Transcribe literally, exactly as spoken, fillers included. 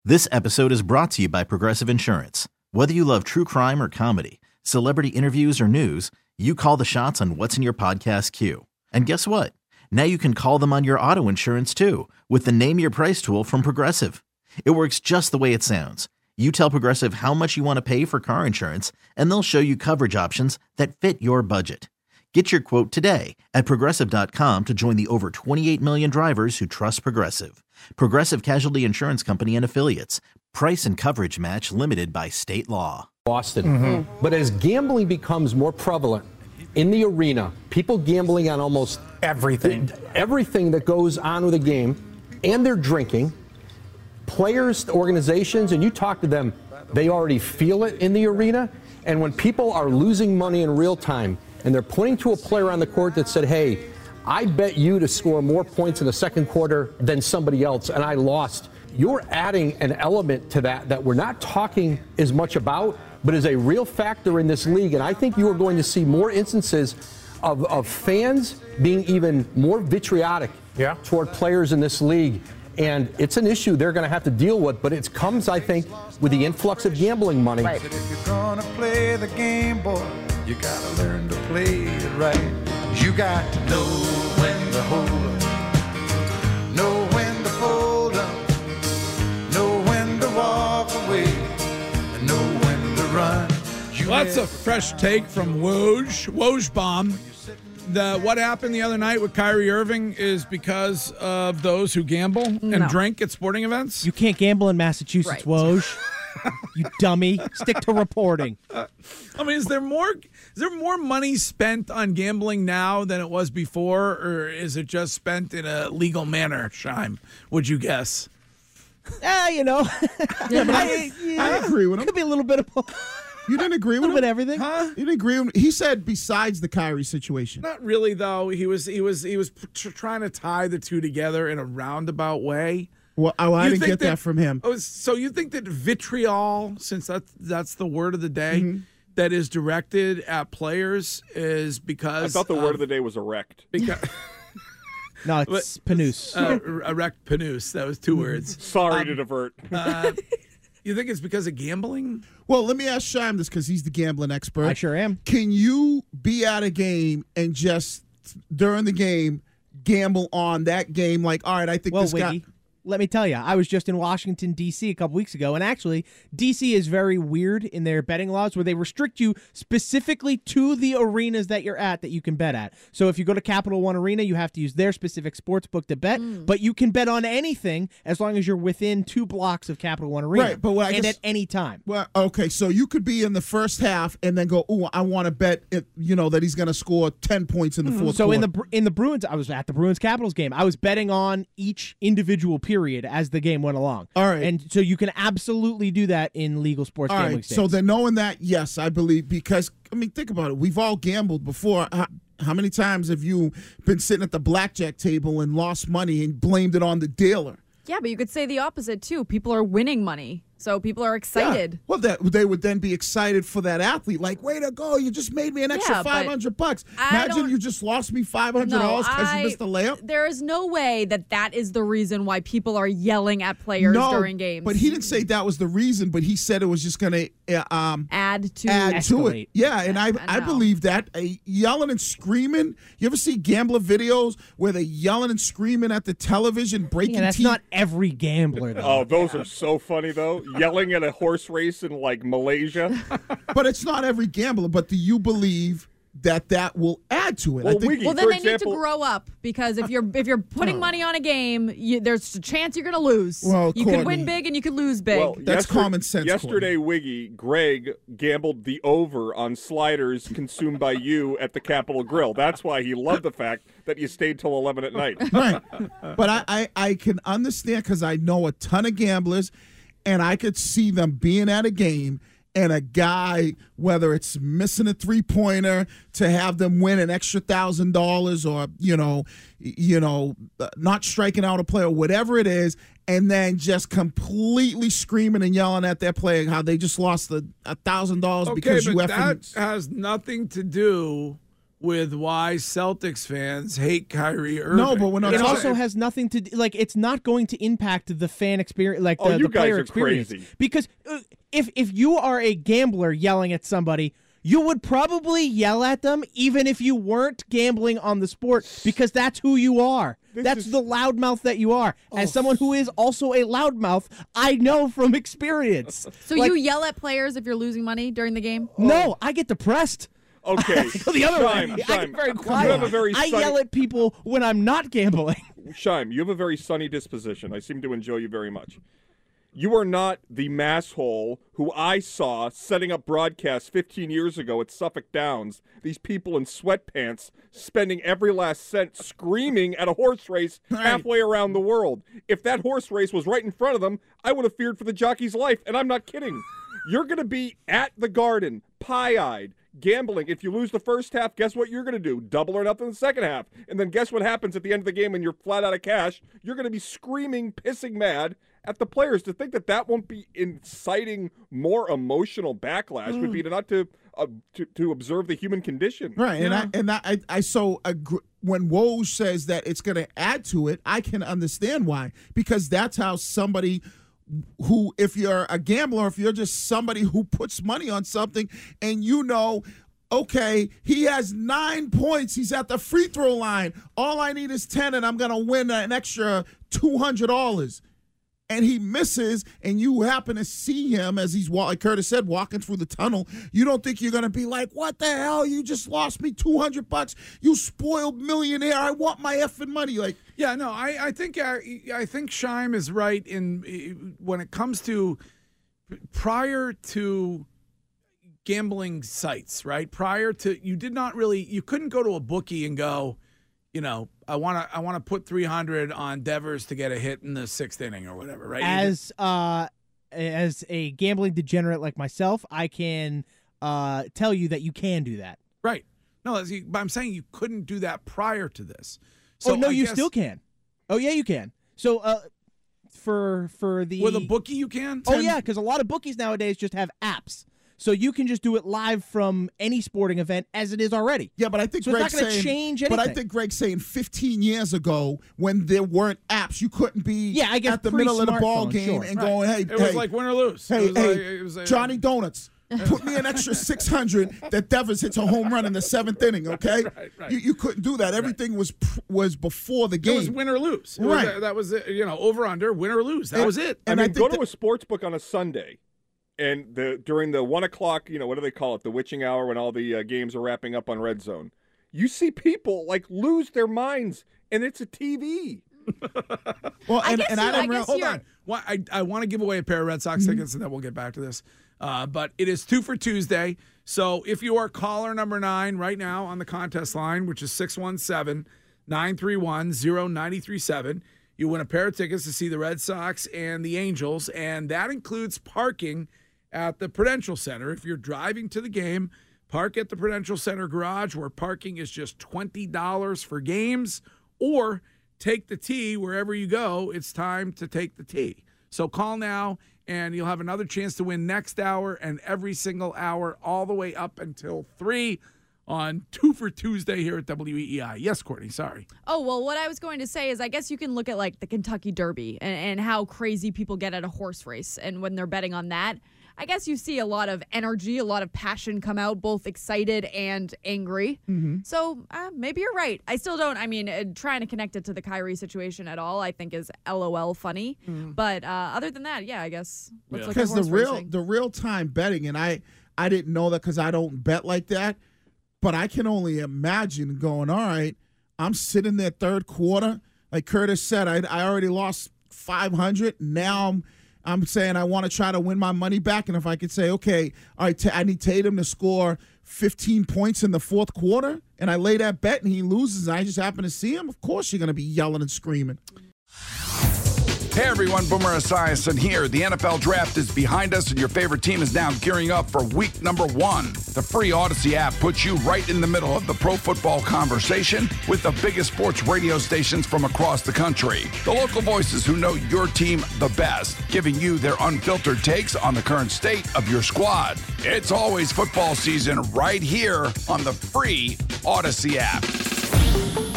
This episode is brought to you by Progressive Insurance. Whether you love true crime or comedy, celebrity interviews or news, you call the shots on what's in your podcast queue. And guess what? Now you can call them on your auto insurance too with the Name Your Price tool from Progressive. It works just the way it sounds. You tell Progressive how much you want to pay for car insurance, and they'll show you coverage options that fit your budget. Get your quote today at Progressive dot com to join the over twenty-eight million drivers who trust Progressive. Progressive Casualty Insurance Company and Affiliates. Price and coverage match limited by state law. Boston. Mm-hmm. But as gambling becomes more prevalent in the arena, people gambling on almost everything, everything that goes on with a game, and they're drinking, players, organizations, and you talk to them, they already feel it in the arena. And when people are losing money in real time, and they're pointing to a player on the court that said, hey, I bet you to score more points in the second quarter than somebody else, and I lost. You're adding an element to that that we're not talking as much about, but is a real factor in this league. And I think you are going to see more instances of, of fans being even more vitriolic yeah. toward players in this league. And it's an issue they're going to have to deal with, but it comes, I think, with the influx of gambling money. Right. If you're going to play the game, boy, you got to learn to play it right. You got to know when to hold up, know when to fold up, know when to walk away, and know when to run. You well, that's a fresh take from Woj, Wojbomb. The what happened the other night with Kyrie Irving is because of those who gamble and No. drink at sporting events? You can't gamble in Massachusetts, Right. Woj. You dummy. Stick to reporting. Uh, I mean, is there more is there more money spent on gambling now than it was before, or is it just spent in a legal manner, Scheim, would you guess? Ah, you know. Yeah, but I, I, yeah, I agree with him. Could be a little bit of You didn't agree a with little him? bit of everything. Huh? You didn't agree with him? He said besides the Kyrie situation. Not really, though. He was he was he was tr- trying to tie the two together in a roundabout way. Well, I, I You didn't think get that, from him. Oh, so you think that vitriol, since that's that's the word of the day, Mm-hmm. that is directed at players, is because I thought the word of the day was erect. Because, No, it's Panus. uh, erect panus. That was two words. Sorry Um, to divert. Uh, you think it's because of gambling? Well, let me ask Shime this because he's the gambling expert. I sure am. Can you be at a game and just during the game gamble on that game? Like, all right, I think Well, this Wiggy, guy. let me tell you, I was just in Washington, D C a couple weeks ago, and actually, D C is very weird in their betting laws where they restrict you specifically to the arenas that you're at that you can bet at. So if you go to Capital One Arena, you have to use their specific sports book to bet, but you can bet on anything as long as you're within two blocks of Capital One Arena. Right, but what I and guess- at any time. Well, okay, so you could be in the first half and then go, "Oh, I want to bet, it, you know, that he's going to score ten points in the fourth So quarter." in the Bru- in the Bruins, I was at the Bruins Capitals game. I was betting on each individual period as the game went along. All right. And so you can absolutely do that in legal sports All gambling right, states. so then knowing that, yes, I believe, because, I mean, think about it. We've all gambled before. How, how many times have you been sitting at the blackjack table and lost money and blamed it on the dealer? Yeah, but you could say the opposite too. People are winning money, so people are excited. Yeah. Well, that they would then be excited for that athlete. Like, way to go! You just made me an extra Yeah, but five hundred bucks. I Imagine don't- you just lost me five hundred No, dollars because I- you missed the layup. There is no way that that is the reason why people are yelling at players No, during games. but he didn't say that was the reason. But he said it was just going to uh, um, add to add to Escalate. it. Yeah, and I I I know. believe that uh, yelling and screaming. You ever see gambler videos where they're yelling and screaming at the television, breaking yeah, that's teeth? not every gambler, though. Oh, those are so funny, though. Yelling at a horse race in, like, Malaysia. But it's not every gambler. But do you believe that that will add to it? Well, I think, Wiggy, Well, then for they example, need to grow up because if you're if you're putting money on a game, you, there's a chance you're going to lose. Well, you could Courtney- win big and you could lose big. Well, That's yester- common sense, Yesterday, Wiggy, Greg gambled the over on sliders consumed by you at the Capitol Grill. That's why he loved the fact that you stayed till eleven at night. right. But I, I, I can understand because I know a ton of gamblers, and I could see them being at a game and a guy, whether it's missing a three-pointer to have them win an extra thousand dollars, or you know, you know, not striking out a player, whatever it is, and then just completely screaming and yelling at their player how they just lost a thousand dollars Okay, because but you that effing. has nothing to do with why Celtics fans hate Kyrie Irving. No, but when I'm It talking- also has nothing to do, like, it's not going to impact the fan experience, like the, Oh, you the player guys are experience. crazy. Because uh, if if you are a gambler yelling at somebody, you would probably yell at them even if you weren't gambling on the sport, because that's who you are. That's is- the loudmouth that you are. As someone who is also a loudmouth, I know from experience. So Like, you yell at players if you're losing money during the game? No, I get depressed. Okay. Go the other Shime, way. I Shime, get very you quiet. have a very I sunny, yell at people when I'm not gambling. Shime, you have a very sunny disposition. I seem to enjoy you very much. You are not the masshole who I saw setting up broadcasts fifteen years ago at Suffolk Downs. These people in sweatpants spending every last cent screaming at a horse race halfway around the world. If that horse race was right in front of them, I would have feared for the jockey's life, and I'm not kidding. You're going to be at the Garden, pie-eyed, gambling. If you lose the first half, guess what you're going to do? Double or nothing the second half. And then guess what happens at the end of the game when you're flat out of cash? You're going to be screaming, pissing mad at the players. To think that that won't be inciting more emotional backlash would be to not to, uh, to to observe the human condition. Right, and I and I I, I so agree, when Woj says that it's going to add to it, I can understand why, because that's how somebody who, if you're a gambler, if you're just somebody who puts money on something, and you know, okay, he has nine points, he's at the free throw line, all I need is ten, and I'm going to win an extra two hundred dollars. And he misses, and you happen to see him as he's, like Curtis said, walking through the tunnel. You don't think you're going to be like, what the hell? You just lost me two hundred bucks. You spoiled millionaire. I want my effing money. Like, Yeah, no, I, I think I, I think Shime is right in when it comes to prior to gambling sites, right? Prior to, you did not really, you couldn't go to a bookie and go, you know, I want to I want to put three hundred on Devers to get a hit in the sixth inning or whatever, right? As uh, as a gambling degenerate like myself, I can uh, tell you that you can do that. Right. No, that's- but I'm saying you couldn't do that prior to this. So oh no, I you guess still can. Oh yeah, you can. So uh, for for the with a bookie you can. Oh yeah, because a lot of bookies nowadays just have apps, so you can just do it live from any sporting event as it is already. yeah, but I think So it's Greg's not gonna saying, change But I anything. think Greg's saying fifteen years ago, when there weren't apps, you couldn't be Yeah, I guess at the middle of the ball pre-smartphone, game sure. and Right. going, hey, It hey, was like win or lose. hey, it was hey, like, it was, uh, Johnny Donuts. Put me an extra six hundred that Devers hits a home run in the seventh inning, okay? Right, right. You, you couldn't do that. Everything was pr- was before the It was game. win or lose. It Right. Was, that was it. You know, over under, win or lose. That And- was it. and I I mean, think go to that- a sports book on a Sunday, and the during the one o'clock, you know, what do they call it? The witching hour when all the uh, games are wrapping up on Red Zone. You see people like lose their minds, and it's a T V. well, I and, guess and you- I I didn't real- guess hold you're- on. Well, I, I want to give away a pair of Red Sox Mm-hmm. tickets, and then we'll get back to this. Uh, but it is two for Tuesday. So if you are caller number nine right now on the contest line, which is six one seven, nine three one, zero nine three seven, you win a pair of tickets to see the Red Sox and the Angels, and that includes parking at the Prudential Center. If you're driving to the game, park at the Prudential Center garage, where parking is just twenty dollars for games, or take the T wherever you go. It's time to take the T. So call now, and you'll have another chance to win next hour and every single hour all the way up until three on Two for Tuesday here at W E E I. Yes, Courtney, sorry. Oh, well, what I was going to say is I guess you can look at like the Kentucky Derby and, and how crazy people get at a horse race. And when they're betting on that, I guess you see a lot of energy, a lot of passion come out, both excited and angry. Mm-hmm. So uh, maybe you're right. I still don't, I mean, uh, trying to connect it to the Kyrie situation at all, I think is LOL funny. But uh, other than that, yeah, I guess let's look at Because the horse real racing. the real time betting, and I I didn't know that because I don't bet like that, but I can only imagine going, all right, I'm sitting there third quarter, like Curtis said, I I already lost five hundred. Now I'm I'm saying I want to try to win my money back, and if I could say, okay, all right, t- I need Tatum to score fifteen points in the fourth quarter, and I lay that bet and he loses, and I just happen to see him, of course you're going to be yelling and screaming. Hey everyone, Boomer Esiason here. The N F L draft is behind us and your favorite team is now gearing up for week number one. The free Odyssey app puts you right in the middle of the pro football conversation with the biggest sports radio stations from across the country. The local voices who know your team the best, giving you their unfiltered takes on the current state of your squad. It's always football season right here on the free Odyssey app.